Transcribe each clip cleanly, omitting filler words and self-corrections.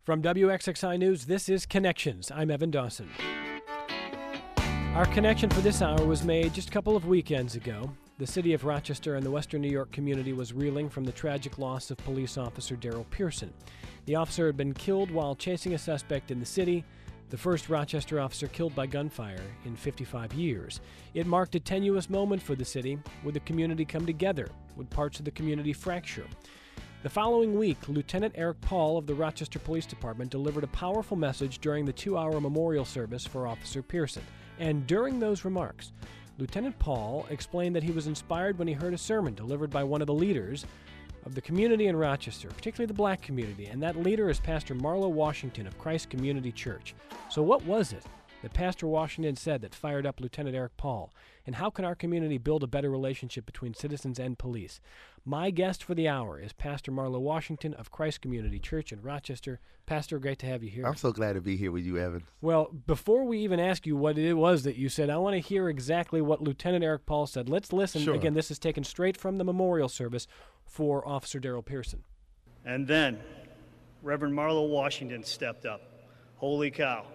From WXXI News, this is Connections. I'm Evan Dawson. Our connection for this hour was made just a couple of weekends ago. The city of Rochester and the Western New York community was reeling from the tragic loss of police officer Daryl Pearson. The officer had been killed while chasing a suspect in the city, the first Rochester officer killed by gunfire in 55 years. It marked a tenuous moment for the city. Would the community come together? Would parts of the community fracture? The following week, Lieutenant Eric Paul of the Rochester Police Department delivered a powerful message during the 2-hour memorial service for Officer Pearson. And during those remarks, Lieutenant Paul explained that he was inspired when he heard a sermon delivered by one of the leaders of the community in Rochester, particularly the black community, and that leader is Pastor Marlo Washington of Christ Community Church. So what was it that Pastor Washington said that fired up Lieutenant Eric Paul? And how can our community build a better relationship between citizens and police? My guest for the hour is Pastor Marlo Washington of Christ Community Church in Rochester. Pastor, great to have you here. I'm so glad to be here with you, Evan. Well, before we even ask you what it was that you said, I want to hear exactly what Lieutenant Eric Paul said. Let's listen. Sure. Again, this is taken straight from the memorial service for Officer Daryl Pearson. And then Reverend Marlo Washington stepped up. Holy cow.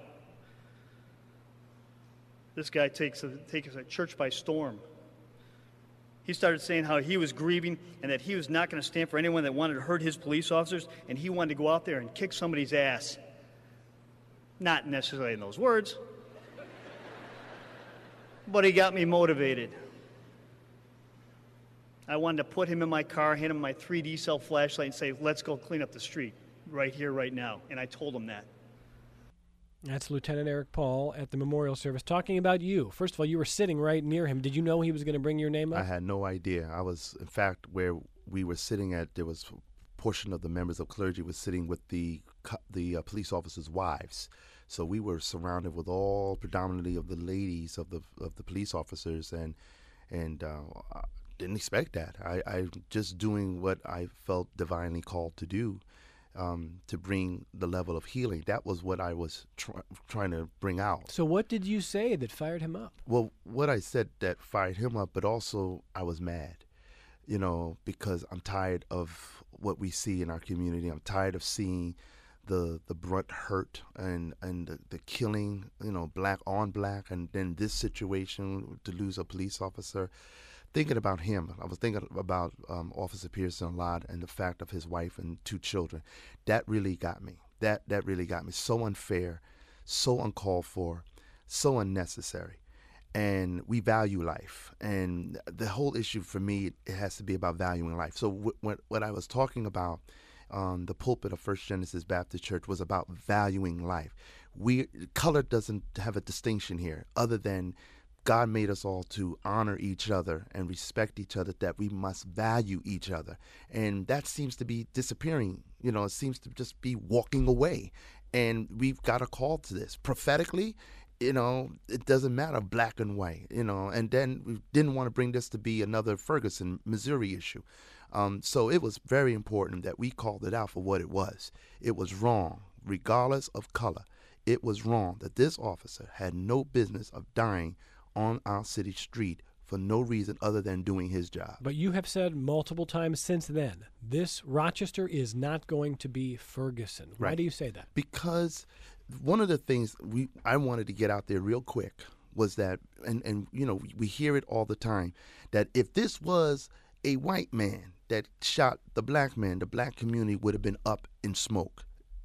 This guy takes a church by storm. He started saying how he was grieving and that he was not going to stand for anyone that wanted to hurt his police officers, and he wanted to go out there and kick somebody's ass. Not necessarily in those words, but he got me motivated. I wanted to put him in my car, hand him my 3D cell flashlight, and say, let's go clean up the street right here, right now. And I told him that. That's Lieutenant Eric Paul at the memorial service talking about you. First of all, you were sitting right near him. Did you know he was going to bring your name up? I had no idea. I was, in fact, where we were sitting at, there was a portion of the members of clergy was sitting with the police officers' wives. So we were surrounded with all predominantly of the ladies of the police officers, and I didn't expect that. I just doing what I felt divinely called to do. To bring the level of healing. That was what I was trying to bring out. So what did you say that fired him up? Well, what I said that fired him up, but also I was mad, because I'm tired of what we see in our community. I'm tired of seeing the brunt hurt and the killing, black on black, and then this situation to lose a police officer. Thinking about him, I was thinking about Officer Pearson a lot and the fact of his wife and 2 children. That really got me. That really got me. So unfair, so uncalled for, so unnecessary. And we value life. And the whole issue for me, it has to be about valuing life. So what I was talking about on the pulpit of First Genesis Baptist Church was about valuing life. Color doesn't have a distinction here other than God made us all to honor each other and respect each other, that we must value each other. And that seems to be disappearing. It seems to just be walking away. And we've got a call to this. Prophetically, it doesn't matter black and white, and then we didn't want to bring this to be another Ferguson, Missouri issue. So it was very important that we called it out for what it was. It was wrong, regardless of color. It was wrong that this officer had no business of dying on our city street for no reason other than doing his job. But you have said multiple times since then, this Rochester is not going to be Ferguson. Why do you say that? Because one of the things I wanted to get out there real quick was that, and we hear it all the time, that if this was a white man that shot the black man, the black community would have been up in smoke,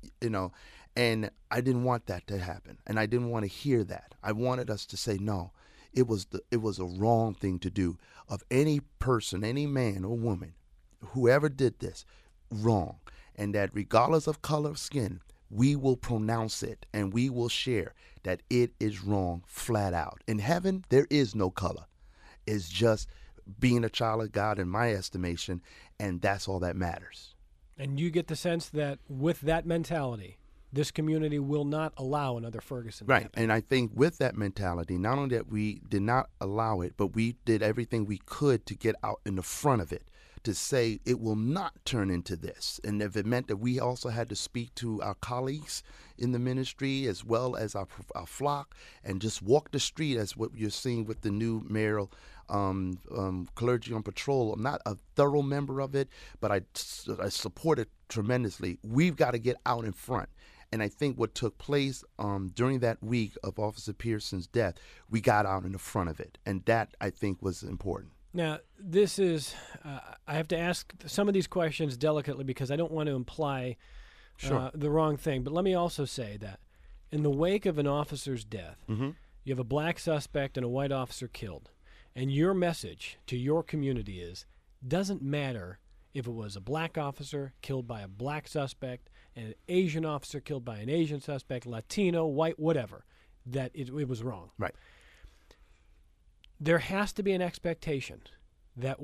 and I didn't want that to happen, and I didn't want to hear that. I wanted us to say, no, it was a wrong thing to do of any person, any man or woman, whoever did this, wrong. And that regardless of color of skin, we will pronounce it and we will share that it is wrong flat out. In heaven, there is no color. It's just being a child of God in my estimation, and that's all that matters. And you get the sense that with that mentality, this community will not allow another Ferguson. Right. And I think with that mentality, not only that we did not allow it, but we did everything we could to get out in the front of it, to say it will not turn into this. And if it meant that we also had to speak to our colleagues in the ministry as well as our flock and just walk the street as what you're seeing with the new mayoral clergy on patrol. I'm not a thorough member of it, but I support it tremendously. We've got to get out in front. And I think what took place during that week of Officer Pearson's death, we got out in the front of it. And that, I think, was important. Now, this is, I have to ask some of these questions delicately because I don't want to imply the wrong thing. But let me also say that in the wake of an officer's death, you have a black suspect and a white officer killed. And your message to your community is, doesn't matter if it was a black officer killed by a black suspect, an Asian officer killed by an Asian suspect, Latino, white, whatever, that it was wrong. Right. There has to be an expectation that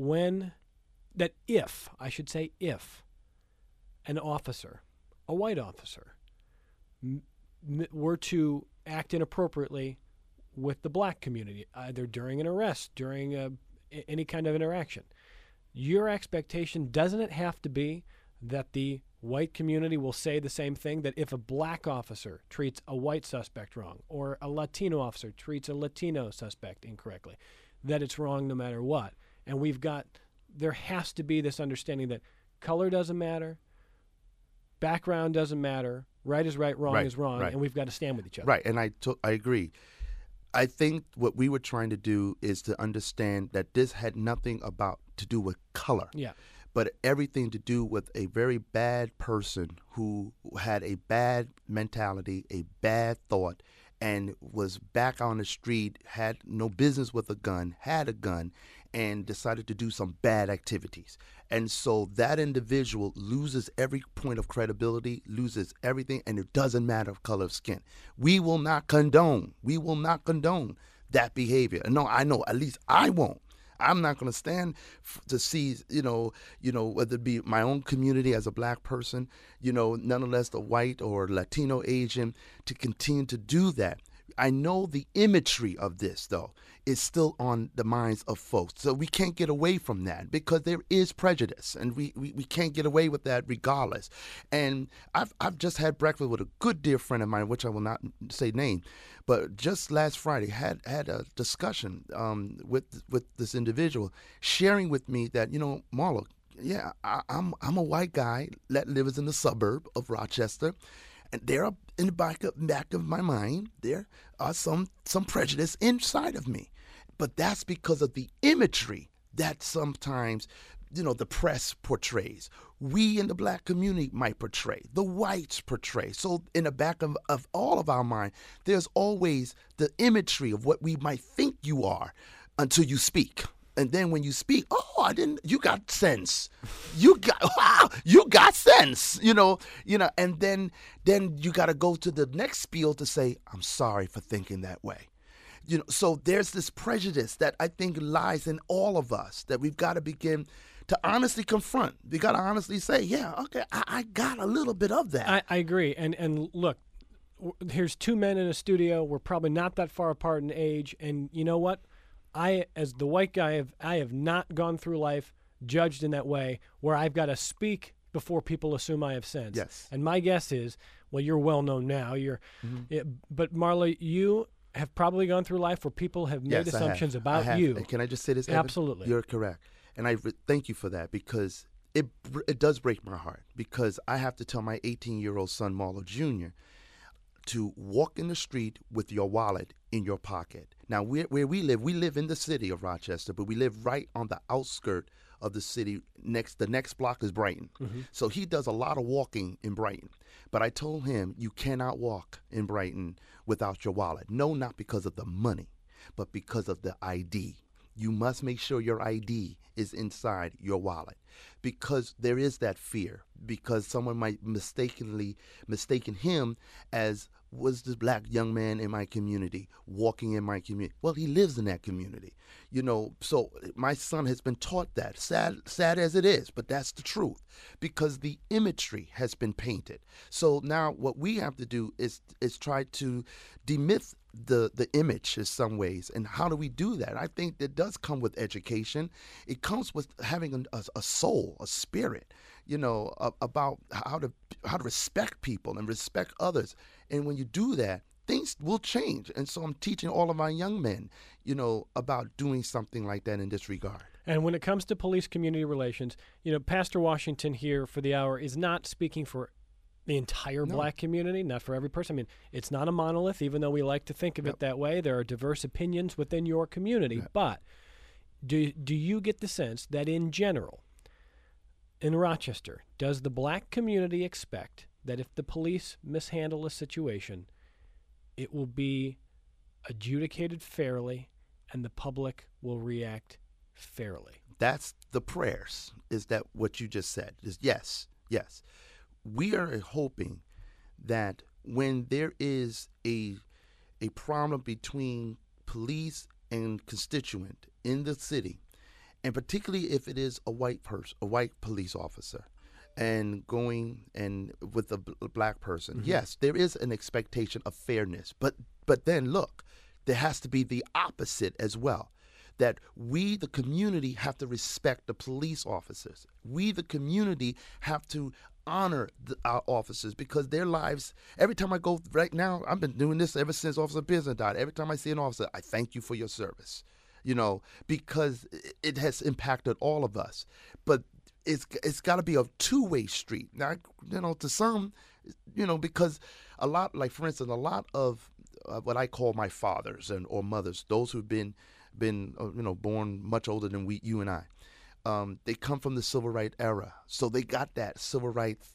if an officer, a white officer, were to act inappropriately with the black community, either during an arrest, during any kind of interaction, your expectation, doesn't it have to be that the white community will say the same thing, that if a black officer treats a white suspect wrong or a Latino officer treats a Latino suspect incorrectly, that it's wrong no matter what? And there has to be this understanding that color doesn't matter, background doesn't matter, right is right, wrong is wrong, and we've got to stand with each other. Right, and I agree. I think what we were trying to do is to understand that this had nothing to do with color. Yeah. But everything to do with a very bad person who had a bad mentality, a bad thought, and was back on the street, had no business with a gun, had a gun, and decided to do some bad activities. And so that individual loses every point of credibility, loses everything, and it doesn't matter of color of skin. We will not condone that behavior. No, I know, at least I won't. I'm not going to stand to see, whether it be my own community as a black person, nonetheless the white or Latino Asian, to continue to do that. I know the imagery of this, though, is still on the minds of folks. So we can't get away from that because there is prejudice, and we can't get away with that regardless. And I've just had breakfast with a good dear friend of mine, which I will not say name, but just last Friday had a discussion with this individual, sharing with me that, Marlo, yeah, I'm a white guy that lives in the suburb of Rochester. And there are, in the back of my mind, there are some prejudice inside of me. But that's because of the imagery that sometimes, the press portrays. We in the black community might portray. The whites portray. So in the back of all of our mind, there's always the imagery of what we might think you are until you speak. And then when you speak, you got sense. You got sense, and then you got to go to the next spiel to say, I'm sorry for thinking that way. So there's this prejudice that I think lies in all of us that we've got to begin to honestly confront. We got to honestly say, yeah, okay, I got a little bit of that. I agree. And look, here's two men in a studio. We're probably not that far apart in age. And you know what? I, as the white guy, I have not gone through life judged in that way where I've got to speak before people assume I have sense. Yes. And my guess is, well, you're well known now. But Marla, you have probably gone through life where people have made assumptions about you. Can I just say this, Evan? Absolutely. You're correct. And I thank you for that, because it does break my heart, because I have to tell my 18-year-old son, Marlo Jr., to walk in the street with your wallet in your pocket. Now, where we live in the city of Rochester, but we live right on the outskirt of the city. The next block is Brighton. Mm-hmm. So he does a lot of walking in Brighton. But I told him, you cannot walk in Brighton without your wallet. No, not because of the money, but because of the ID. You must make sure your ID is inside your wallet, because there is that fear, because someone might mistaken him as was this black young man in my community, walking in my community. Well, he lives in that community, so my son has been taught that, sad as it is, but that's the truth, because the imagery has been painted. So now what we have to do is try to demyth the image in some ways. And how do we do that? I think that does come with education. It comes with having a soul, a spirit, about how to respect people and respect others. And when you do that, things will change. And so I'm teaching all of my young men, about doing something like that in this regard. And when it comes to police-community relations, Pastor Washington here for the hour is not speaking for the entire black community, not for every person. I mean, it's not a monolith, even though we like to think of it that way. There are diverse opinions within your community. Yep. But do you get the sense that in general, in Rochester, does the black community expect that if the police mishandle a situation, it will be adjudicated fairly and the public will react fairly? That's the prayers. Is that what you just said? Is yes. We are hoping that when there is a problem between police and constituent in the city, and particularly if it is a white police officer, and going and with a black person, yes, there is an expectation of fairness. But then look, there has to be the opposite as well. That we, the community, have to respect the police officers. We, the community, have to honor our officers, because their lives, every time I go, right now, I've been doing this ever since Officer Pearson died. Every time I see an officer, I thank you for your service, because it has impacted all of us. But it's got to be a two-way street. Now, to some, because a lot, like for instance, a lot of what I call my fathers or mothers, those who've been born much older than you and I. They come from the civil rights era, so they got that civil rights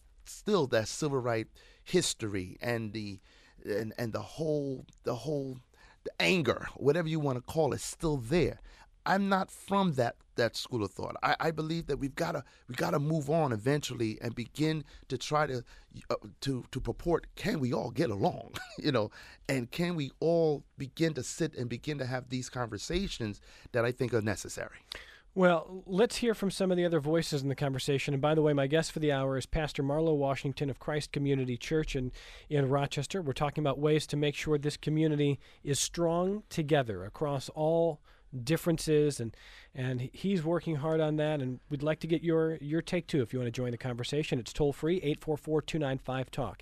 history and the whole anger, whatever you want to call it, still there. I'm not from that school of thought. I believe that we've got to move on eventually and begin to try to purport, can we all get along, and can we all begin to sit and begin to have these conversations that I think are necessary. Well, let's hear from some of the other voices in the conversation. And by the way, my guest for the hour is Pastor Marlo Washington of Christ Community Church in Rochester. We're talking about ways to make sure this community is strong together across all differences, and he's working hard on that, and we'd like to get your take too if you want to join the conversation. It's toll free, 844-295-TALK,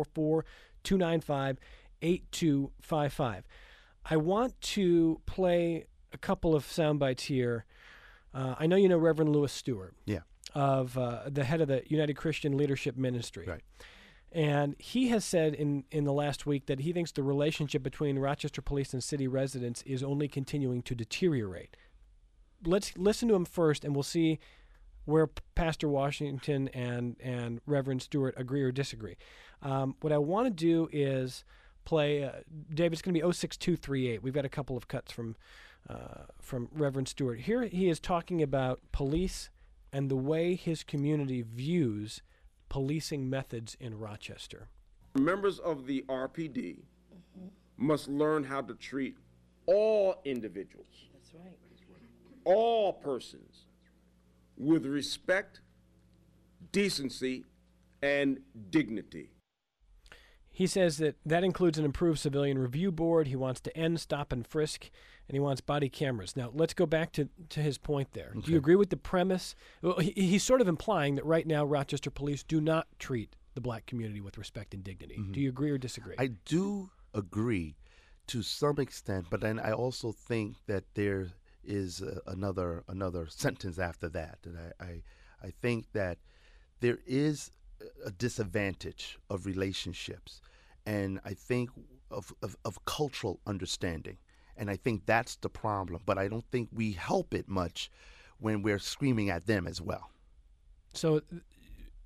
844-295-8255. I want to play a couple of sound bites here. I know you know Reverend Lewis Stewart, of the head of the United Christian Leadership Ministry. Right. And he has said in the last week that he thinks the relationship between Rochester police and city residents is only continuing to deteriorate. Let's listen to him first, and we'll see where Pastor Washington and Reverend Stewart agree or disagree. What I want to do is play, Dave, it's going to be 06238. We've got a couple of cuts from Reverend Stewart. Here he is talking about police and the way his community views policing methods in Rochester. Members of the RPD must learn how to treat all individuals, that's right, all persons, with respect, decency, and dignity. He says that includes an improved civilian review board. He wants to end stop and frisk, and he wants body cameras. Now, let's go back to his point there. Okay. Do you agree with the premise? Well, he's sort of implying that right now Rochester police do not treat the black community with respect and dignity. Mm-hmm. Do you agree or disagree? I do agree to some extent, but then I also think that there is another sentence after that. And I think that there is a disadvantage of relationships, and I think of cultural understanding, and I think that's the problem. But I don't think we help it much when we're screaming at them as well. So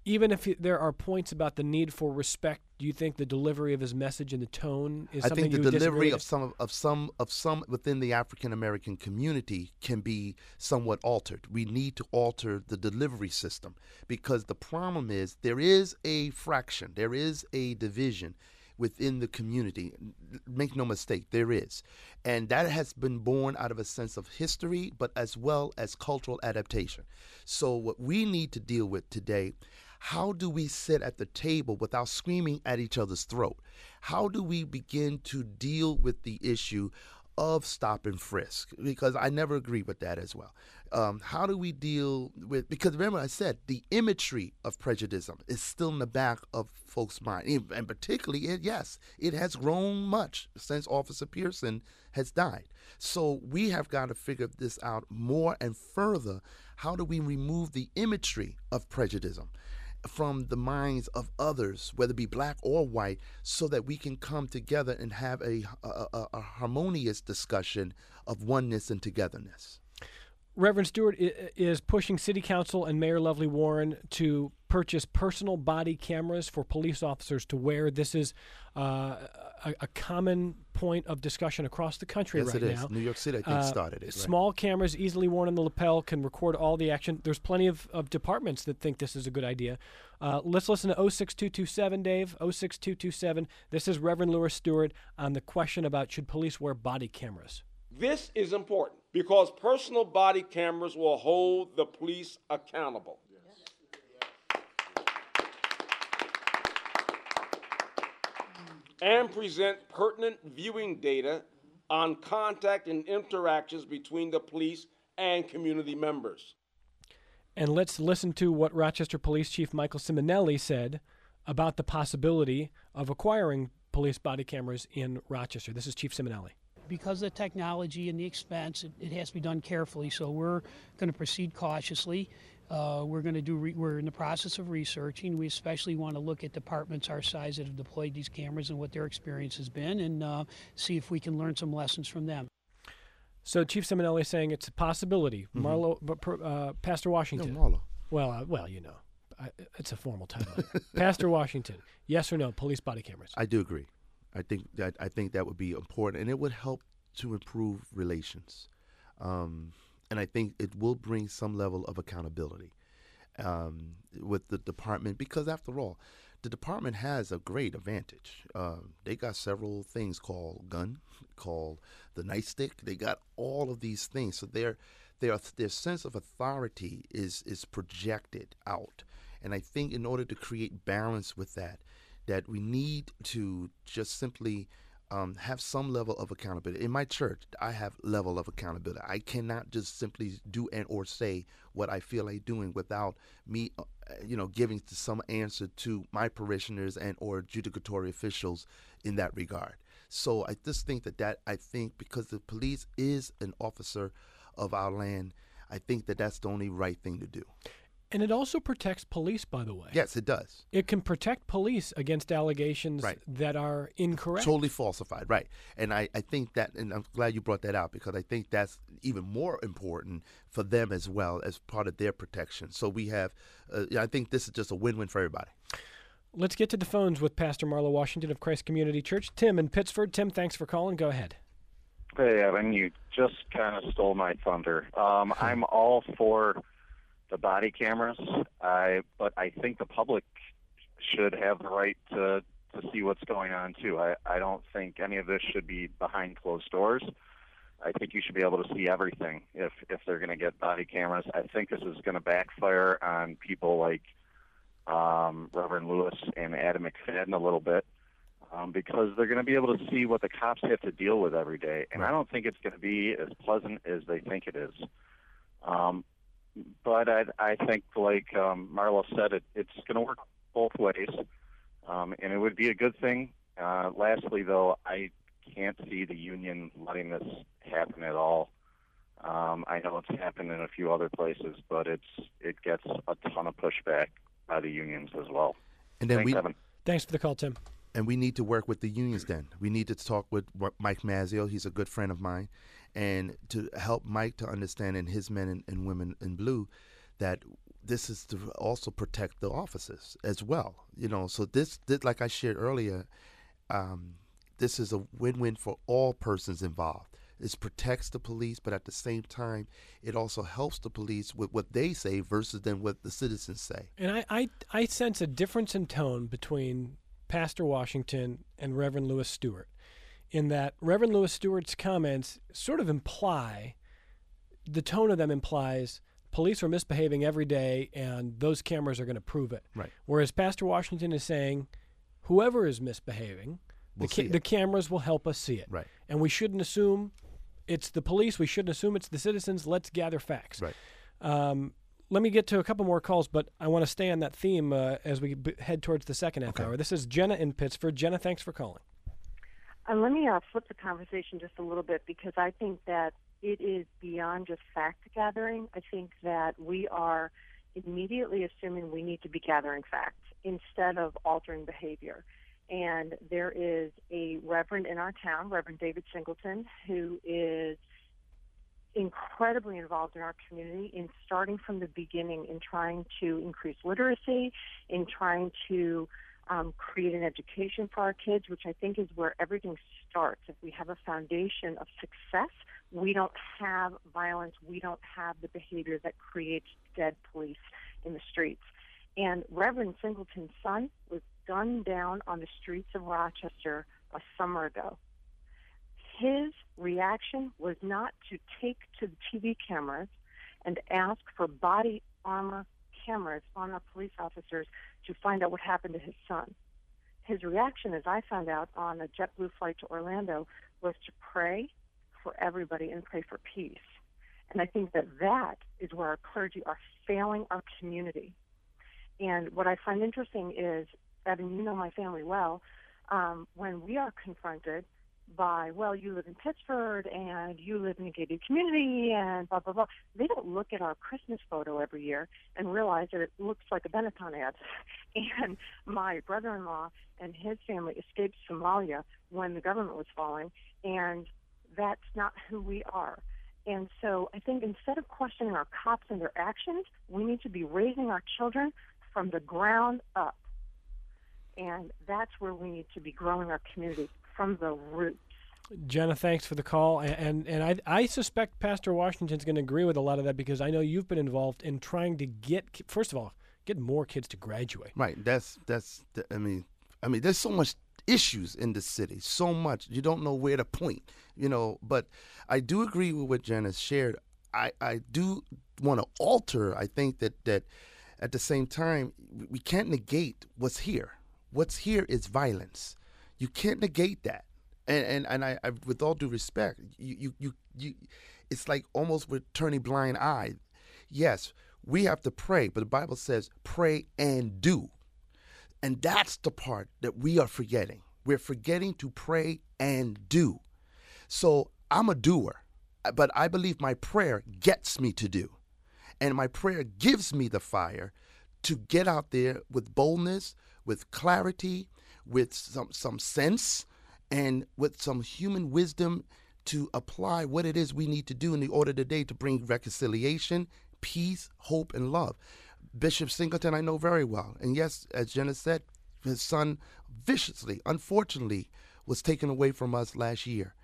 Even if there are points about the need for respect, do you think the delivery of his message and the tone is something you would disagree with? I think the delivery of some within the African American community can be somewhat altered. We need to alter the delivery system, because the problem is there is a fraction, there is a division within the community. Make no mistake, there is. And that has been born out of a sense of history, but as well as cultural adaptation. So what we need to deal with today, how do we sit at the table without screaming at each other's throat? How do we begin to deal with the issue of stop and frisk? Because I never agree with that as well. How do we deal with, because remember I said the imagery of prejudice is still in the back of folks' mind. And particularly, it has grown much since Officer Pearson has died. So we have got to figure this out more and further. How do we remove the imagery of prejudice from the minds of others, whether it be black or white, so that we can come together and have a harmonious discussion of oneness and togetherness? Reverend Stewart is pushing City Council and Mayor Lovely Warren to purchase personal body cameras for police officers to wear. This is a common point of discussion across the country right now. Yes, it is. New York City, I think, started it. Right? Small cameras easily worn on the lapel can record all the action. There's plenty of departments that think this is a good idea. Let's listen to 06227, Dave. 06227. This is Reverend Lewis Stewart on the question about should police wear body cameras. This is important because personal body cameras will hold the police accountable. And present pertinent viewing data on contact and interactions between the police and community members. And let's listen to what Rochester Police Chief Michael Simonelli said about the possibility of acquiring police body cameras in Rochester. This is Chief Simonelli. Because of the technology and the expense, it has to be done carefully. So we're going to proceed cautiously. We're in the process of researching. We especially want to look at departments our size that have deployed these cameras and what their experience has been, and see if we can learn some lessons from them. So Chief Simonelli is saying it's a possibility. Pastor Washington. No, Marlo. Well, you know, it's a formal title. Pastor Washington, yes or no, police body cameras? I do agree. I think that would be important, and it would help to improve relations. And I think it will bring some level of accountability with the department, because after all, the department has a great advantage. They got several things called gun, called the nightstick. They got all of these things, so their sense of authority is projected out. And I think in order to create balance with that we need to just simply have some level of accountability. In my church, I have level of accountability. I cannot just simply do and or say what I feel like doing without me, giving some answer to my parishioners and or judicatory officials in that regard. So I just think that I think because the police is an officer of our land, I think that that's the only right thing to do. And it also protects police, by the way. Yes, it does. It can protect police against allegations that are incorrect. Totally falsified, right. And I think that, and I'm glad you brought that out, because I think that's even more important for them as well as part of their protection. So we have, I think this is just a win-win for everybody. Let's get to the phones with Pastor Marlo Washington of Christ Community Church. Tim in Pittsford. Tim, thanks for calling. Go ahead. Hey, Evan, you just kind of stole my thunder. I'm all for the body cameras, but I think the public should have the right to see what's going on too. I don't think any of this should be behind closed doors. I think you should be able to see everything if they're going to get body cameras. I think this is going to backfire on people like Reverend Lewis and Adam McFadden a little bit, because they're going to be able to see what the cops have to deal with every day, and I don't think it's going to be as pleasant as they think it is. But I think, like Marlo said, it's going to work both ways, and it would be a good thing. Lastly, though, I can't see the union letting this happen at all. I know it's happened in a few other places, but it gets a ton of pushback by the unions as well. And then Thanks for the call, Tim. And we need to work with the unions then. We need to talk with Mike Mazzio. He's a good friend of mine. And to help Mike to understand, and his men and women in blue, that this is to also protect the officers as well. So this like I shared earlier, this is a win-win for all persons involved. It protects the police, but at the same time, it also helps the police with what they say versus than what the citizens say. And I sense a difference in tone between Pastor Washington and Reverend Lewis Stewart, in that Reverend Lewis Stewart's comments sort of imply, the tone of them implies, police are misbehaving every day and those cameras are going to prove it. Right. Whereas Pastor Washington is saying, whoever is misbehaving, the cameras will help us see it. Right. And we shouldn't assume it's the police. We shouldn't assume it's the citizens. Let's gather facts. Right. Let me get to a couple more calls, but I want to stay on that theme as we head towards the second half hour. This is Jenna in Pittsford. Jenna, thanks for calling. Let me flip the conversation just a little bit, because I think that it is beyond just fact gathering. I think that we are immediately assuming we need to be gathering facts instead of altering behavior. And there is a reverend in our town, Reverend David Singleton, who is incredibly involved in our community in starting from the beginning in trying to increase literacy, in trying to create an education for our kids, which I think is where everything starts. If we have a foundation of success, we don't have violence, we don't have the behavior that creates dead police in the streets. And Reverend Singleton's son was gunned down on the streets of Rochester a summer ago. His reaction was not to take to the TV cameras and ask for body armor cameras on our police officers to find out what happened to his son. His reaction, as I found out on a JetBlue flight to Orlando, was to pray for everybody and pray for peace. And I think that that is where our clergy are failing our community. And what I find interesting is, Evan, you know my family well, when we are confronted by, well, you live in Pittsford and you live in a gated community and blah, blah, blah, they don't look at our Christmas photo every year and realize that it looks like a Benetton ad. And my brother-in-law and his family escaped Somalia when the government was falling, and that's not who we are. And so I think instead of questioning our cops and their actions, we need to be raising our children from the ground up. And that's where we need to be growing our community, from the roots. Jenna, thanks for the call. And I suspect Pastor Washington's going to agree with a lot of that, because I know you've been involved in trying to first of all, get more kids to graduate. Right. I mean, there's so much issues in the city, so much. You don't know where to point, but I do agree with what Jenna shared. I do want to alter. I think that at the same time, we can't negate what's here. What's here is violence. You can't negate that. And I with all due respect, you it's like almost we're turning blind eye. Yes, we have to pray, but the Bible says pray and do. And that's the part that we are forgetting. We're forgetting to pray and do. So I'm a doer, but I believe my prayer gets me to do. And my prayer gives me the fire to get out there with boldness, with clarity, with some sense, and with some human wisdom to apply what it is we need to do in the order of the day to bring reconciliation, peace, hope, and love. Bishop Singleton I know very well. And yes, as Jenna said, his son viciously, unfortunately, was taken away from us last year.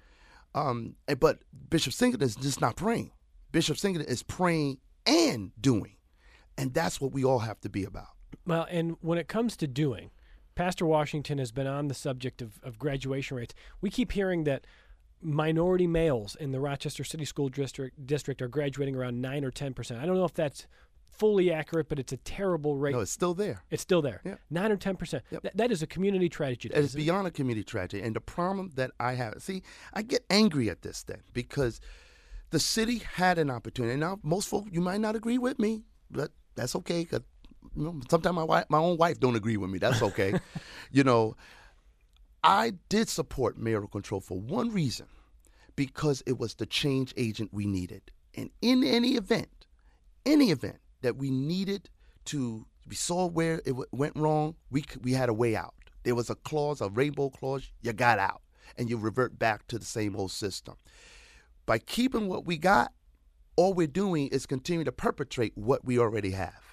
But Bishop Singleton is just not praying. Bishop Singleton is praying and doing. And that's what we all have to be about. Well, and when it comes to doing, Pastor Washington has been on the subject of graduation rates. We keep hearing that minority males in the Rochester City School District are graduating around 9 or 10%. I don't know if that's fully accurate, but it's a terrible rate. No, it's still there. It's still there. Yeah. 9 or 10%. Yep. That is a community tragedy. It is beyond a community tragedy. And the problem that I have, I get angry at this then, because the city had an opportunity. Now, most folks, you might not agree with me, but that's okay, because sometimes my own wife don't agree with me. That's okay. I did support mayoral control for one reason, because it was the change agent we needed. And in any event that we needed to, we saw where it went wrong, we had a way out. There was a clause, a rainbow clause, you got out, and you revert back to the same old system. By keeping what we got, all we're doing is continue to perpetrate what we already have.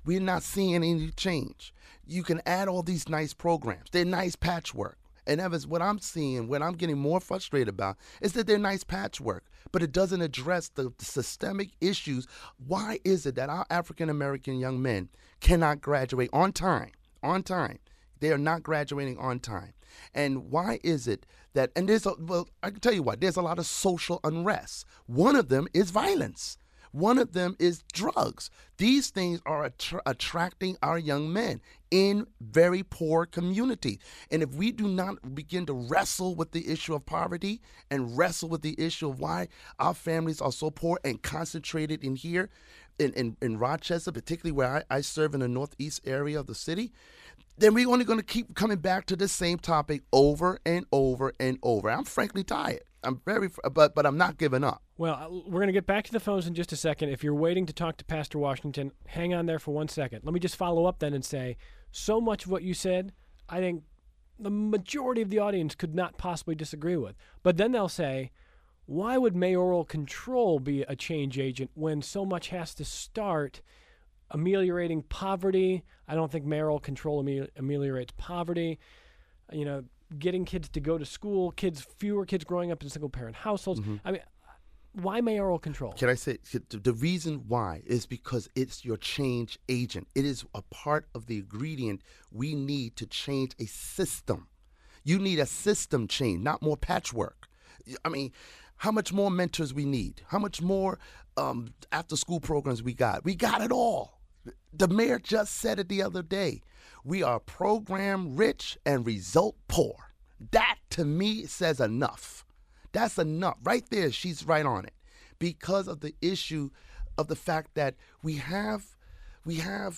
We're not seeing any change. You can add all these nice programs. They're nice patchwork. And Evans, what I'm seeing, what I'm getting more frustrated about is that they're nice patchwork, but it doesn't address the systemic issues. Why is it that our African-American young men cannot graduate on time? On time. They are not graduating on time. And why is it that, and I can tell you what, there's a lot of social unrest. One of them is violence. One of them is drugs. These things are attracting our young men in very poor communities. And if we do not begin to wrestle with the issue of poverty and wrestle with the issue of why our families are so poor and concentrated in here, in Rochester, particularly where I serve in the northeast area of the city, then we're only going to keep coming back to the same topic over and over and over. I'm frankly tired. But I'm not giving up. Well, we're going to get back to the phones in just a second. If you're waiting to talk to Pastor Washington, hang on there for 1 second. Let me just follow up then and say, so much of what you said, I think the majority of the audience could not possibly disagree with. But then they'll say, why would mayoral control be a change agent when so much has to start ameliorating poverty? I don't think mayoral control ameliorates poverty. Getting kids to go to school, fewer kids growing up in single-parent households. Mm-hmm. I mean, why mayoral control? Can I say the reason why is because it's your change agent. It is a part of the ingredient we need to change a system. You need a system change, not more patchwork. I mean, how much more mentors we need? How much more after-school programs we got? We got it all. The mayor just said it the other day. We are program rich and result poor. That, to me, says enough. That's enough. Right there, she's right on it. Because of the issue of the fact that we have, with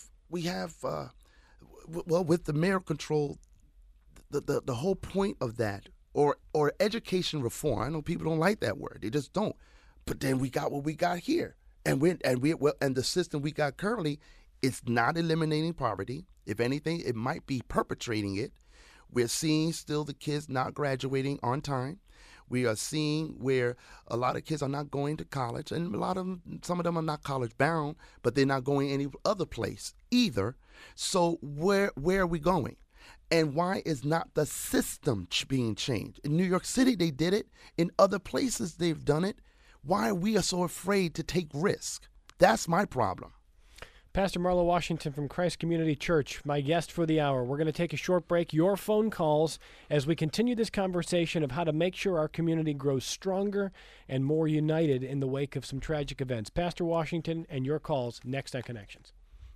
the mayor control, the whole point of that, or education reform. I know people don't like that word. They just don't. But then we got what we got here. And the system we got currently, it's not eliminating poverty. If anything, it might be perpetrating it. We're seeing still the kids not graduating on time. We are seeing where a lot of kids are not going to college, and some of them are not college bound, but they're not going any other place either. So where are we going? And why is not the system being changed? In New York City, they did it. In other places, they've done it. Why are we so afraid to take risk? That's my problem. Pastor Marlo Washington from Christ Community Church, my guest for the hour. We're going to take a short break. Your phone calls as we continue this conversation of how to make sure our community grows stronger and more united in the wake of some tragic events. Pastor Washington and your calls next on Connections.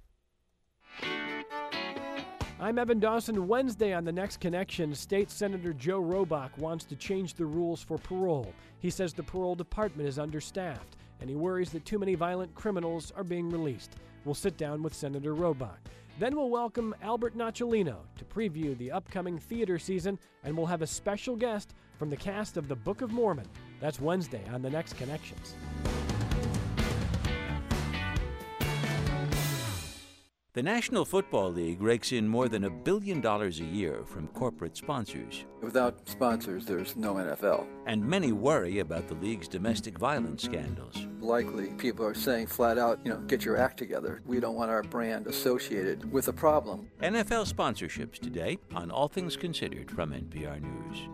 I'm Evan Dawson. Wednesday on the Next Connection, State Senator Joe Robach wants to change the rules for parole. He says the parole department is understaffed, and he worries that too many violent criminals are being released. We'll sit down with Senator Robach. Then we'll welcome Albert Nocciolino to preview the upcoming theater season, and we'll have a special guest from the cast of The Book of Mormon. That's Wednesday on the Next Connections. The National Football League rakes in more than $1 billion a year from corporate sponsors. Without sponsors, there's no NFL. And many worry about the league's domestic violence scandals. Likely, people are saying flat out, get your act together. We don't want our brand associated with a problem. NFL sponsorships today on All Things Considered from NPR News.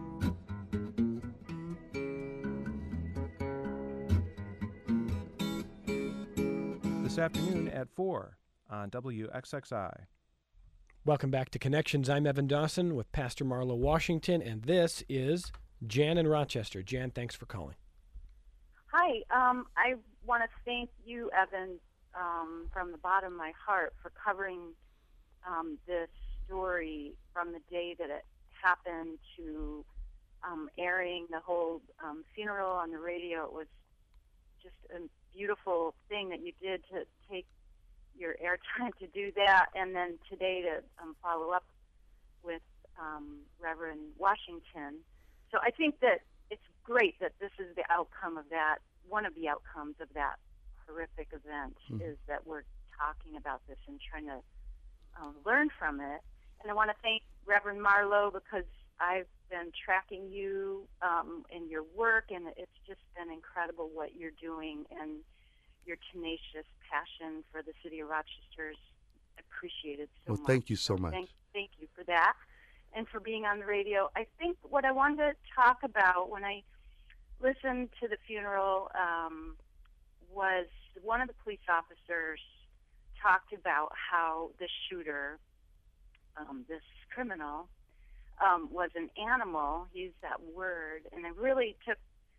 This afternoon at 4 on WXXI. Welcome back to Connections. I'm Evan Dawson with Pastor Marlo Washington, and this is Jan in Rochester. Jan, thanks for calling. Hi. I want to thank you, Evan, from the bottom of my heart for covering this story from the day that it happened to airing the whole funeral on the radio. It was just a beautiful thing that you did to take your airtime to do that, and then today to follow up with Reverend Washington. So I think that it's great that this is the outcome of that. One of the outcomes of that horrific event is that we're talking about this and trying to learn from it. And I want to thank Reverend Marlo because I've been tracking you and your work, and it's just been incredible what you're doing, and your tenacious passion for the city of Rochester's appreciated so Well, much. thank you so much. Thank you for that and for being on the radio. I think what I wanted to talk about when I listened to the funeral was one of the police officers talked about how the shooter, this criminal, was an animal. He used that word, and I really took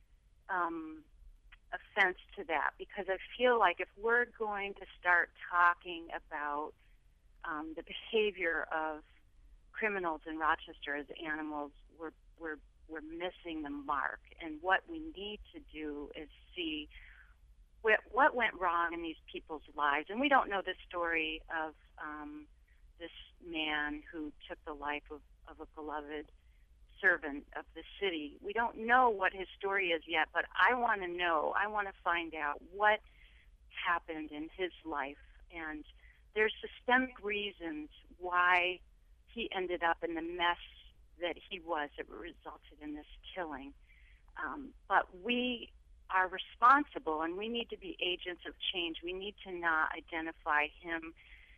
offense to that, because I feel like if we're going to start talking about the behavior of criminals in Rochester as animals, we're missing the mark. And what we need to do is see what went wrong in these people's lives. And we don't know the story of this man who took the life of a beloved servant of the city. We don't know what his story is yet, but I want to know. I want to find out what happened in his life. And there's systemic reasons why he ended up in the mess that he was that resulted in this killing. But we are responsible, and we need to be agents of change. We need to not identify him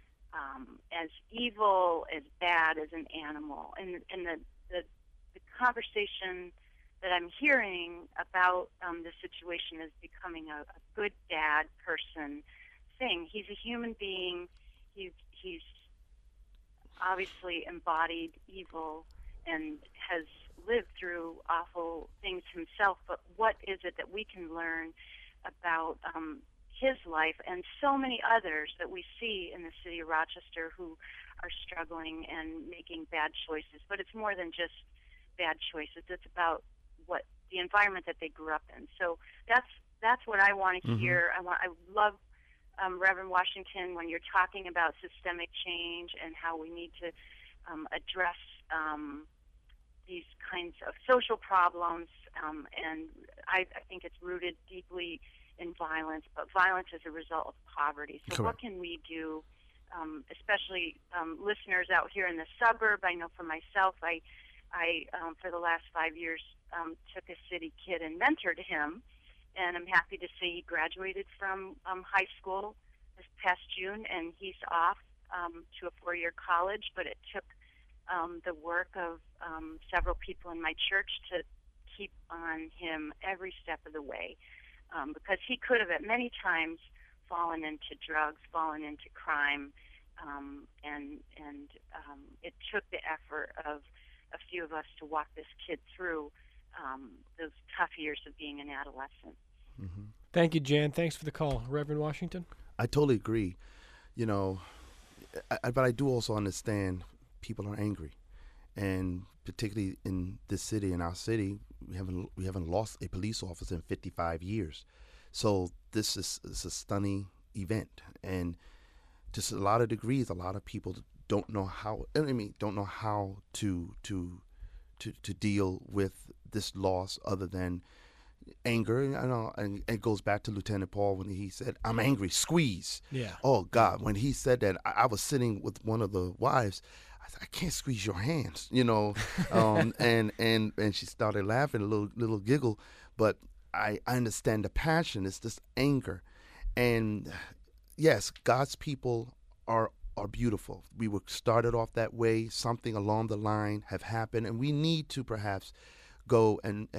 as evil, as bad, as an animal. And the conversation that I'm hearing about the situation is becoming a good dad person thing. He's a human being. He's obviously embodied evil and has lived through awful things himself, but what is it that we can learn about his life and so many others that we see in the city of Rochester who are struggling and making bad choices? But it's more than just bad choices. It's about what the environment that they grew up in. So that's what I want to hear. I love Reverend Washington when you're talking about systemic change and how we need to address these kinds of social problems, and I think it's rooted deeply in violence, but violence is a result of poverty. So what can we do, especially listeners out here in the suburb? I know for myself, I for the last 5 years, took a city kid and mentored him, and I'm happy to say he graduated from high school this past June, and he's off to a 4-year college, but it took the work of several people in my church to keep on him every step of the way, because he could have at many times fallen into drugs, fallen into crime, and it took the effort of a few of us to walk this kid through those tough years of being an adolescent. Thank you, Jan. Thanks for the call. Reverend Washington? I totally agree. You know, but I do also understand people are angry, and particularly in this city, in our city, we haven't lost a police officer in 55 years. So this is a stunning event, and to a lot of degrees, a lot of people don't know how. Don't know how to deal with this loss other than anger. I know, and it goes back to Lieutenant Paul when he said, "I'm angry, squeeze." Yeah. Oh God, when he said that, I was sitting with one of the wives. I said, "I can't squeeze your hands," you know, and she started laughing, a little giggle. But I understand the passion. It's this anger, and yes, God's people are beautiful. We were started off that way. Something along the line have happened, and we need to perhaps go and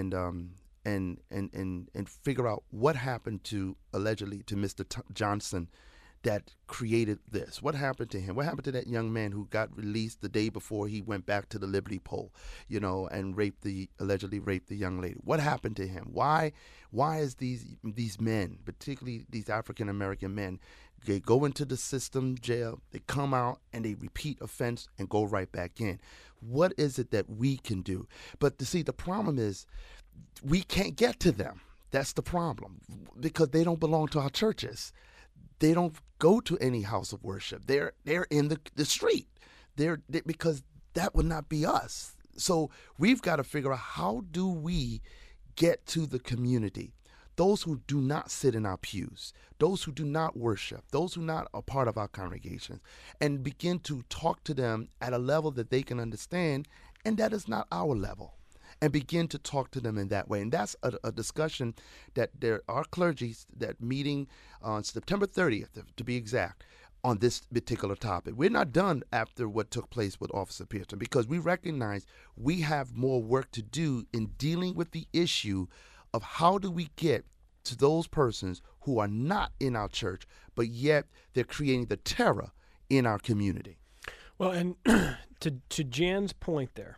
figure out what happened to allegedly to Mr. Johnson that created this. What happened to him? What happened to that young man who got released the day before he went back to the Liberty Pole, you know, and allegedly raped the young lady? What happened to him? Why is these men, particularly these African American men, they go into the system jail, they come out and they repeat offense and go right back in? What is it that we can do? But to see, the problem is we can't get to them. That's the problem, because they don't belong to our churches. They don't go to any house of worship. They're in the street. Because that would not be us. So we've got to figure out, how do we get to the community? Those who do not sit in our pews, those who do not worship, those who are not a part of our congregations, and begin to talk to them at a level that they can understand, and that is not our level, and begin to talk to them in that way. And that's a discussion that there are clergy that meeting on September 30th, to be exact, on this particular topic. We're not done after what took place with Officer Pearson, because we recognize we have more work to do in dealing with the issue of how do we get to those persons who are not in our church, but yet they're creating the terror in our community. Well, and to Jan's point there,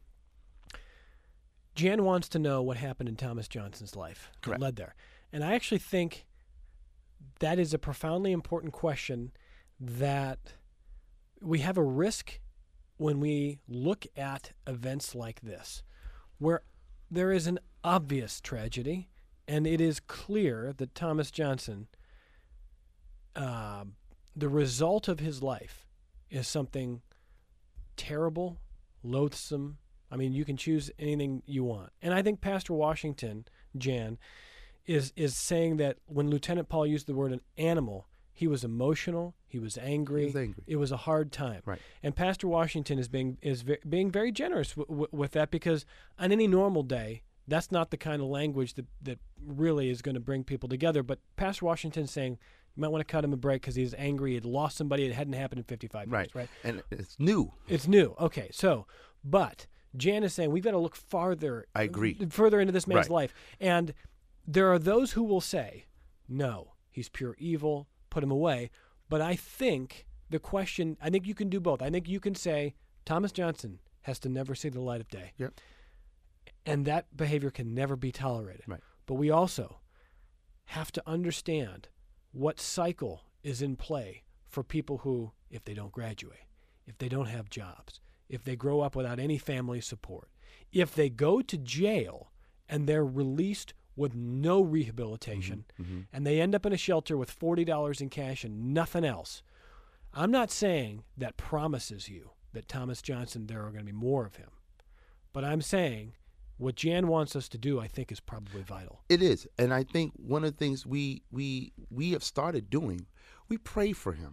Jan wants to know what happened in Thomas Johnson's life that led there. And I actually think that is a profoundly important question, that we have a risk when we look at events like this, where there is an obvious tragedy, and it is clear that Thomas Johnson, the result of his life is something terrible, loathsome. I mean, you can choose anything you want. And I think Pastor Washington, Jan, is saying that when Lieutenant Paul used the word an animal, he was emotional, he was angry. It was a hard time. Right. And Pastor Washington is being very generous with that, because on any normal day, that's not the kind of language that really is going to bring people together. But Pastor Washington's saying you might want to cut him a break because he's angry. He had lost somebody. It hadn't happened in 55 years. Right. And it's new. It's new. Okay. So, but Jan is saying we've got to look farther. I agree. Further into this man's life. And there are those who will say, no, he's pure evil, put him away. But I think the question, I think you can do both. I think you can say Thomas Johnson has to never see the light of day. Yep. And that behavior can never be tolerated. Right. But we also have to understand what cycle is in play for people who, if they don't graduate, if they don't have jobs, if they grow up without any family support, if they go to jail and they're released with no rehabilitation, and they end up in a shelter with $40 in cash and nothing else. I'm not saying that promises you that Thomas Johnson, there are going to be more of him. But I'm saying what Jan wants us to do, I think, is probably vital. It is. And I think one of the things we have started doing, we pray for him.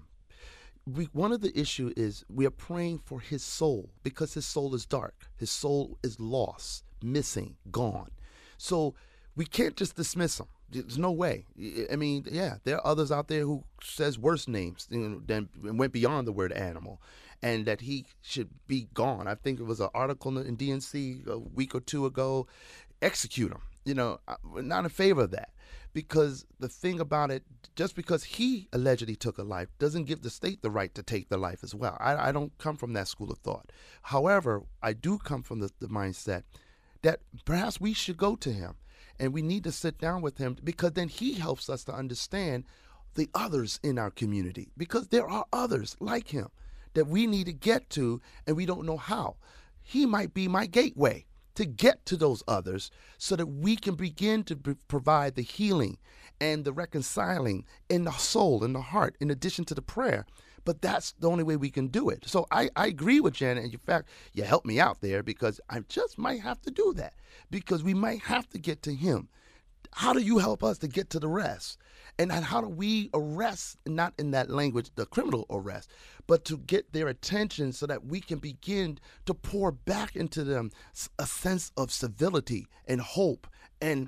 One of the issue is we are praying for his soul, because his soul is dark. His soul is lost, missing, gone. So we can't just dismiss him. There's no way. I mean, yeah, there are others out there who says worse names than went beyond the word animal, and that he should be gone. I think it was an article in DNC a week or two ago. Execute him. We're not in favor of that, because the thing about it, just because he allegedly took a life doesn't give the state the right to take the life as well. I don't come from that school of thought. However, I do come from the mindset that perhaps we should go to him. And we need to sit down with him, because then he helps us to understand the others in our community, because there are others like him that we need to get to, and we don't know how. He might be my gateway to get to those others, so that we can begin to provide the healing and the reconciling in the soul, in the heart, in addition to the prayer. But that's the only way we can do it. So I agree with Janet. And in fact, you helped me out there, because I just might have to do that, because we might have to get to him. How do you help us to get to the rest? And how do we arrest, not in that language, the criminal arrest, but to get their attention so that we can begin to pour back into them a sense of civility and hope and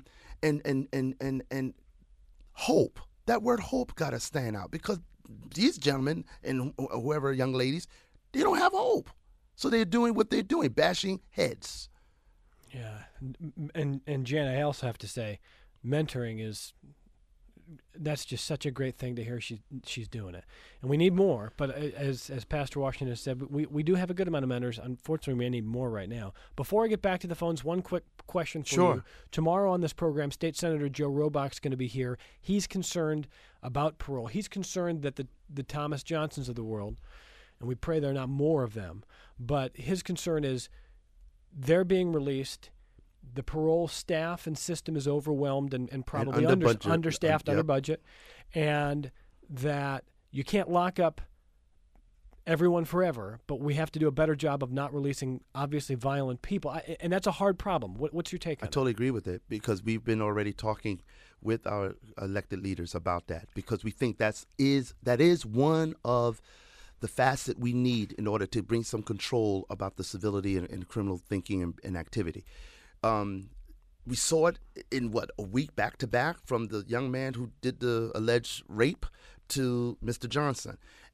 hope. That word hope got to stand out, because these gentlemen and whoever young ladies, they don't have hope. So they're doing what they're doing, bashing heads. Yeah. And Jan, I also have to say, mentoring that's just such a great thing to hear she's doing it. And we need more, but as Pastor Washington has said, we do have a good amount of mentors. Unfortunately, we need more right now. Before I get back to the phones, one quick question for you. Tomorrow on this program, State Senator Joe Robach's going to be here. He's concerned about parole. He's concerned that the Thomas Johnsons of the world, and we pray there are not more of them, but his concern is they're being released. The parole staff and system is overwhelmed and probably understaffed, under budget, and that you can't lock up everyone forever, but we have to do a better job of not releasing obviously violent people. And that's a hard problem. What's your take on that? I totally agree with it, because we've been already talking with our elected leaders about that, because we think that is one of the facet we need in order to bring some control about the civility and criminal thinking and activity. We saw it in a week back to back, from the young man who did the alleged rape to Mr. Johnson.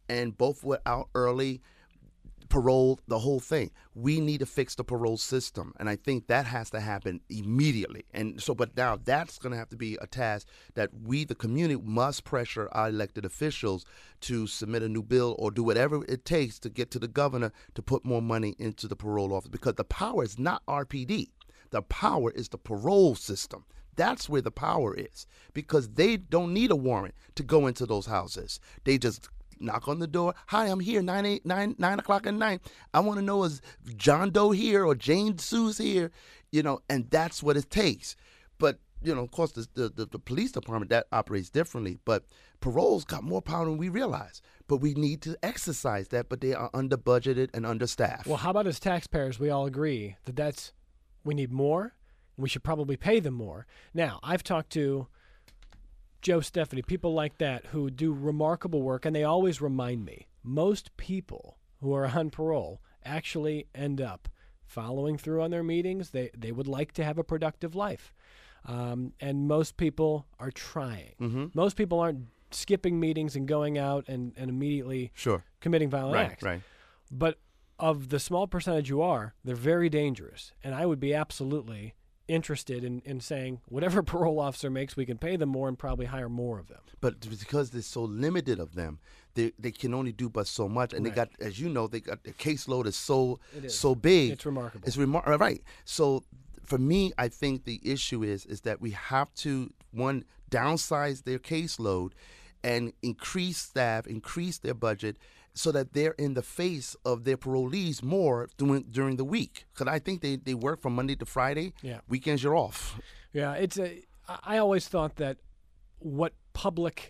and both were out early, parole, the whole thing. We need to fix the parole system, and I think that has to happen immediately. And so, but now that's going to have to be a task that we, the community, must pressure our elected officials to submit a new bill or do whatever it takes to get to the governor to put more money into the parole office, because the power is not RPD. The power is the parole system. That's where the power is, because they don't need a warrant to go into those houses. They just knock on the door. Hi, I'm here, 9 o'clock at night. I want to know, is John Doe here or Jane Sue's here? And that's what it takes. But, of course, the police department, that operates differently. But parole's got more power than we realize. But we need to exercise that, but they are under budgeted and understaffed. Well, how about as taxpayers, we all agree that we need more, and we should probably pay them more. Now, I've talked to Joe Stephanie, people like that who do remarkable work, and they always remind me, most people who are on parole actually end up following through on their meetings. They would like to have a productive life. And most people are trying. Mm-hmm. Most people aren't skipping meetings and going out and immediately committing violent acts. Right. But of the small percentage who are, they're very dangerous. And I would be absolutely interested in saying whatever parole officer makes, we can pay them more and probably hire more of them. But because there's so limited of them, they can only do but so much, and they got, as you know, the caseload is so big. It's remarkable. It's remarkable, right? So for me, I think the issue is that we have to, one, downsize their caseload and increase staff, increase their budget, so that they're in the face of their parolees more during the week. Because I think they work from Monday to Friday. Yeah. Weekends, you're off. Yeah, I always thought that what publicly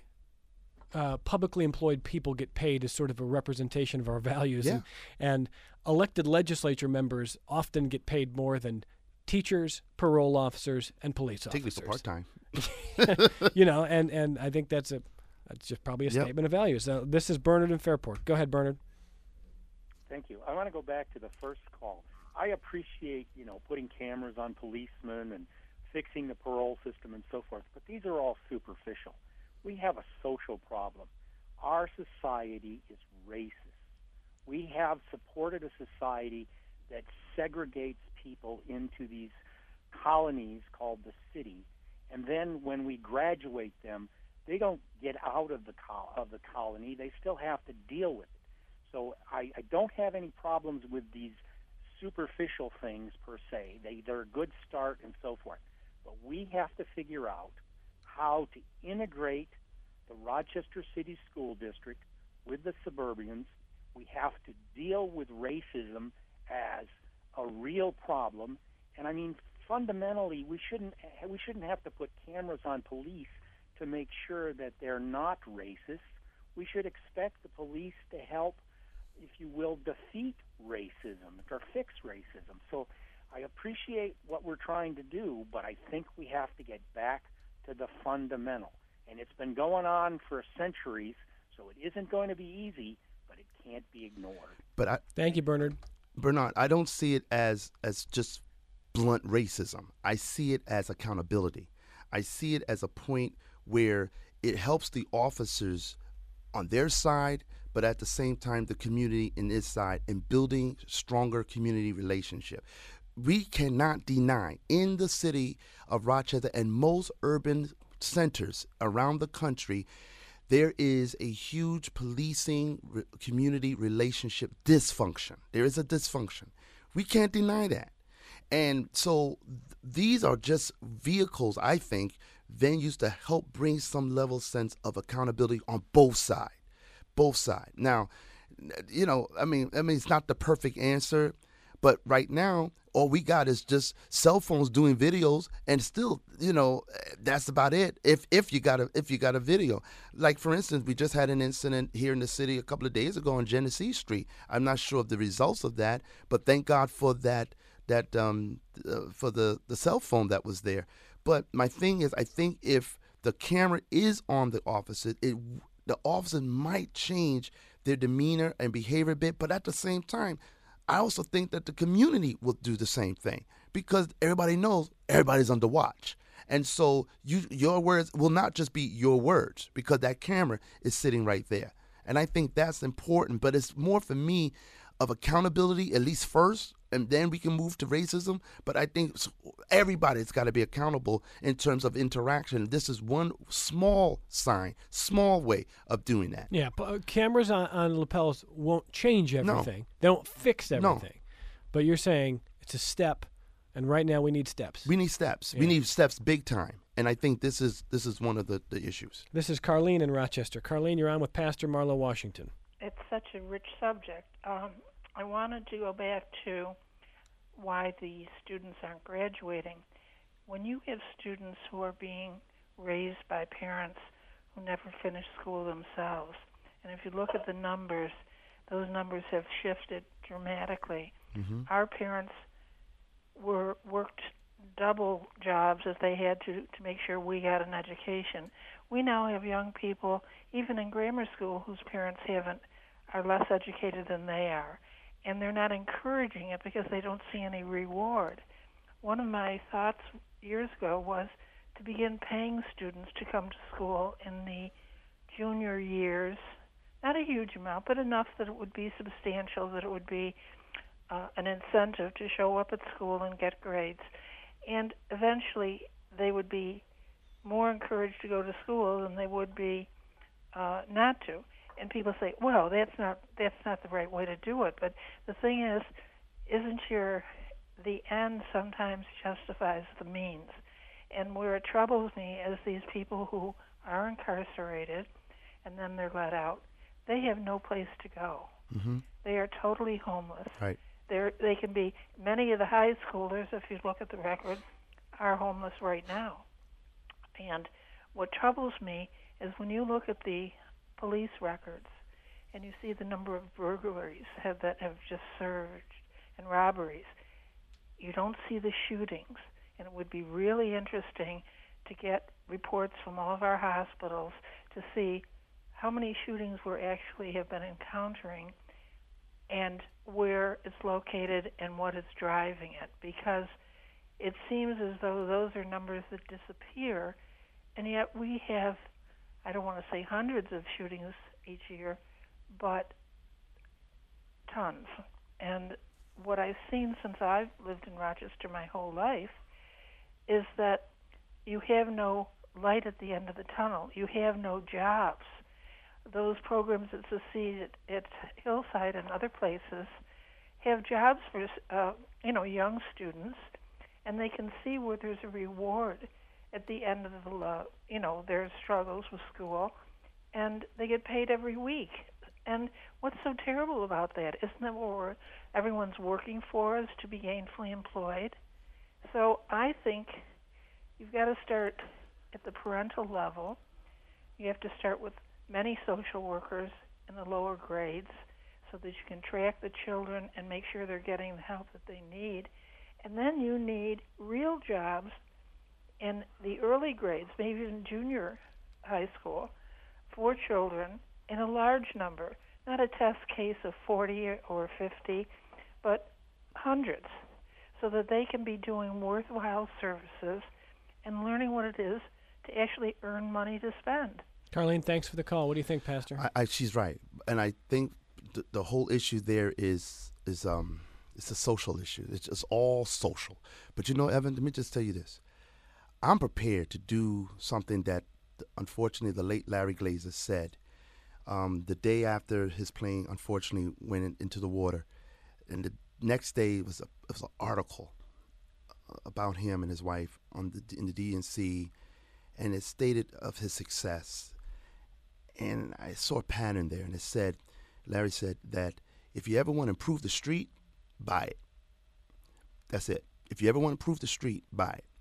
employed people get paid is sort of a representation of our values. Yeah. And elected legislature members often get paid more than teachers, parole officers, and police officers. Particularly for part-time. And I think that's just probably a statement of values. Now, this is Bernard in Fairport. Go ahead, Bernard. Thank you. I want to go back to the first call. I appreciate, putting cameras on policemen and fixing the parole system and so forth, but these are all superficial. We have a social problem. Our society is racist. We have supported a society that segregates people into these colonies called the city, and then when we graduate them, they don't get out of the colony. They still have to deal with it. So I don't have any problems with these superficial things per se. They're a good start and so forth. But we have to figure out how to integrate the Rochester City School District with the suburbians. We have to deal with racism as a real problem. And I mean, fundamentally, we shouldn't have to put cameras on police to make sure that they're not racist. We should expect the police to help, if you will, defeat racism or fix racism. So I appreciate what we're trying to do, but I think we have to get back to the fundamental. And it's been going on for centuries, so it isn't going to be easy, but it can't be ignored. Thank you, Bernard. Bernard, I don't see it as just blunt racism. I see it as accountability. I see it as a point where it helps the officers on their side, but at the same time the community in its side, in building stronger community relationship. We cannot deny in the city of Rochester and most urban centers around the country, there is a huge policing community relationship dysfunction. There is a dysfunction. We can't deny that. And so these are just vehicles, I think, venues to help bring some level sense of accountability on both sides. Now, I mean, it's not the perfect answer, but right now, all we got is just cell phones doing videos, and still, that's about it. If you got a video, like for instance, we just had an incident here in the city a couple of days ago on Genesee Street. I'm not sure of the results of that, but thank God for that for the cell phone that was there. But my thing is, I think if the camera is on the officer, the officers might change their demeanor and behavior a bit. But at the same time, I also think that the community will do the same thing, because everybody knows everybody's under watch. And so your words will not just be your words, because that camera is sitting right there. And I think that's important, but it's more for me of accountability, at least first, and then we can move to racism. But I think everybody's got to be accountable in terms of interaction. This is one small sign, small way of doing that. Yeah, cameras on lapels won't change everything. No. They don't fix everything. No. But you're saying it's a step, and right now we need steps. We need steps. Yeah. We need steps big time. And I think this is one of the issues. This is Carlene in Rochester. Carlene, you're on with Pastor Marlo Washington. It's such a rich subject. I wanted to go back to why the students aren't graduating. When you have students who are being raised by parents who never finished school themselves, and if you look at the numbers, those numbers have shifted dramatically. Mm-hmm. Our parents worked double jobs if they had to make sure we got an education. We now have young people, even in grammar school, whose parents are less educated than they are, and they're not encouraging it because they don't see any reward. One of my thoughts years ago was to begin paying students to come to school in the junior years, not a huge amount, but enough that it would be substantial, that it would be an incentive to show up at school and get grades. And eventually they would be more encouraged to go to school than they would be not to. And people say, well, that's not the right way to do it. But the thing is, the end sometimes justifies the means. And where it troubles me is these people who are incarcerated and then they're let out. They have no place to go. Mm-hmm. They are totally homeless. Right. They can be, many of the high schoolers, if you look at the records, are homeless right now. And what troubles me is when you look at the police records and you see the number of burglaries that have just surged and robberies, you don't see the shootings. And it would be really interesting to get reports from all of our hospitals to see how many shootings we actually have been encountering and where it's located and what is driving it, because it seems as though those are numbers that disappear, and yet we have, I don't want to say hundreds of shootings each year, but tons. And what I've seen since I've lived in Rochester my whole life is that you have no light at the end of the tunnel. You have no jobs. Those programs that succeed at Hillside and other places have jobs for young students, and they can see where there's a reward at the end of their struggles with school, and they get paid every week. And what's so terrible about that? Isn't that what everyone's working for, is to be gainfully employed? So I think you've got to start at the parental level. You have to start with many social workers in the lower grades so that you can track the children and make sure they're getting the help that they need. And then you need real jobs in the early grades, maybe even junior high school, for children in a large number, not a test case of 40 or 50, but hundreds, so that they can be doing worthwhile services and learning what it is to actually earn money to spend. Carlene, thanks for the call. What do you think, Pastor? She's right, and I think the whole issue there is it's a social issue. It's just all social. But Evan, let me just tell you this: I'm prepared to do something that, unfortunately, the late Larry Glazer said the day after his plane unfortunately went into the water, and the next day it was an article about him and his wife in the DNC, and it stated of his success. And I saw a pattern there, and Larry said that if you ever want to improve the street, buy it. That's it. If you ever want to improve the street, buy it.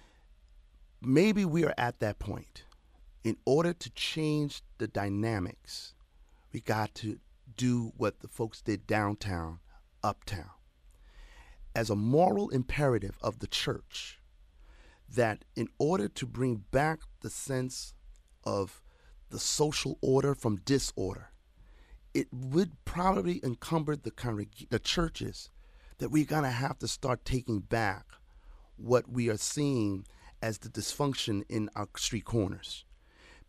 Maybe we are at that point. In order to change the dynamics, we got to do what the folks did downtown, uptown. As a moral imperative of the church, that in order to bring back the sense of the social order from disorder, it would probably encumber the churches, that we're going to have to start taking back what we are seeing as the dysfunction in our street corners.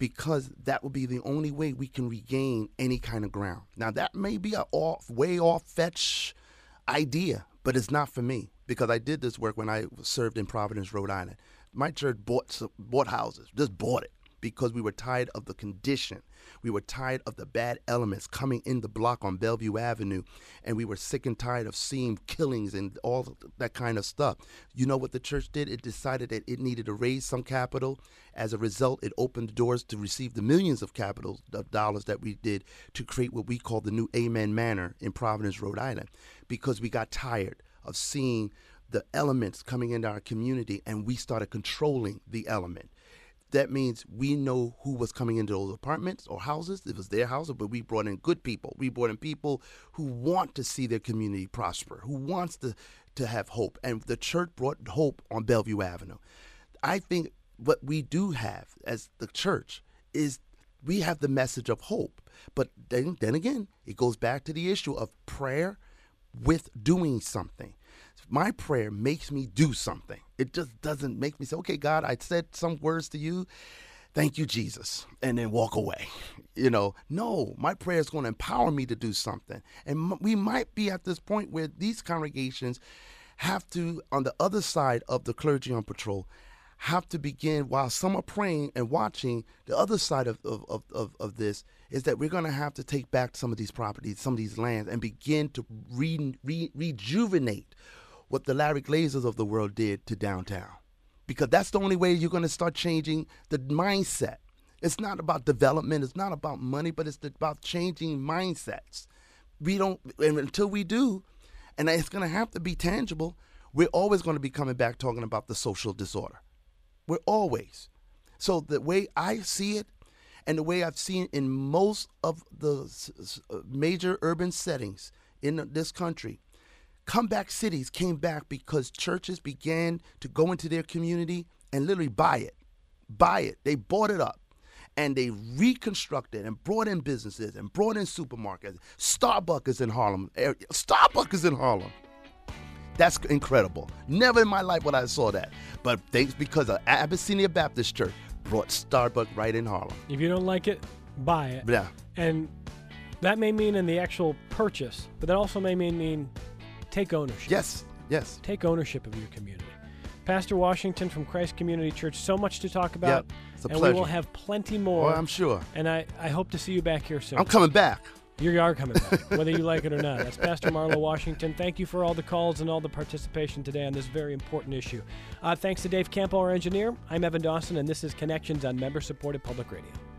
because that will be the only way we can regain any kind of ground. Now, that may be a way off-fetch idea, but it's not for me, because I did this work when I served in Providence, Rhode Island. My church bought houses, just bought it, because we were tired of the condition. We were tired of the bad elements coming in the block on Bellevue Avenue, and we were sick and tired of seeing killings and all that kind of stuff. You know what the church did? It decided that it needed to raise some capital. As a result, it opened the doors to receive the millions of capital of dollars that we did to create what we call the new Amen Manor in Providence, Rhode Island, because we got tired of seeing the elements coming into our community, and we started controlling the element. That means we know who was coming into those apartments or houses. It was their houses, but we brought in good people. We brought in people who want to see their community prosper, who wants to have hope. And the church brought hope on Bellevue Avenue. I think what we do have as the church is we have the message of hope. But then again, it goes back to the issue of prayer with doing something. My prayer makes me do something. It just doesn't make me say, okay, God, I said some words to you. Thank you, Jesus, and then walk away. No, my prayer is going to empower me to do something. And we might be at this point where these congregations have to, on the other side of the clergy on patrol, have to begin, while some are praying and watching, the other side of this is that we're going to have to take back some of these properties, some of these lands, and begin to rejuvenate what the Larry Glazers of the world did to downtown. Because that's the only way you're going to start changing the mindset. It's not about development, it's not about money, but it's about changing mindsets. And until we do, and it's going to have to be tangible, we're always going to be coming back talking about the social disorder. We're always. So the way I see it, and the way I've seen in most of the major urban settings in this country, comeback cities came back because churches began to go into their community and literally buy it. They bought it up, and they reconstructed and brought in businesses and brought in supermarkets. Starbucks is in Harlem. That's incredible. Never in my life would I saw that. But thanks because of Abyssinia Baptist Church brought Starbucks right in Harlem. If you don't like it, buy it. Yeah. And that may mean in the actual purchase, but that also may mean take ownership. Yes. Take ownership of your community. Pastor Washington from Christ Community Church, so much to talk about. Yep, it's a and pleasure. We will have plenty more. Oh, I'm sure. And I hope to see you back here soon. I'm coming back. You are coming back, whether you like it or not. That's Pastor Marlo Washington. Thank you for all the calls and all the participation today on this very important issue. Thanks to Dave Campbell, our engineer. I'm Evan Dawson, and this is Connections on member-supported public radio.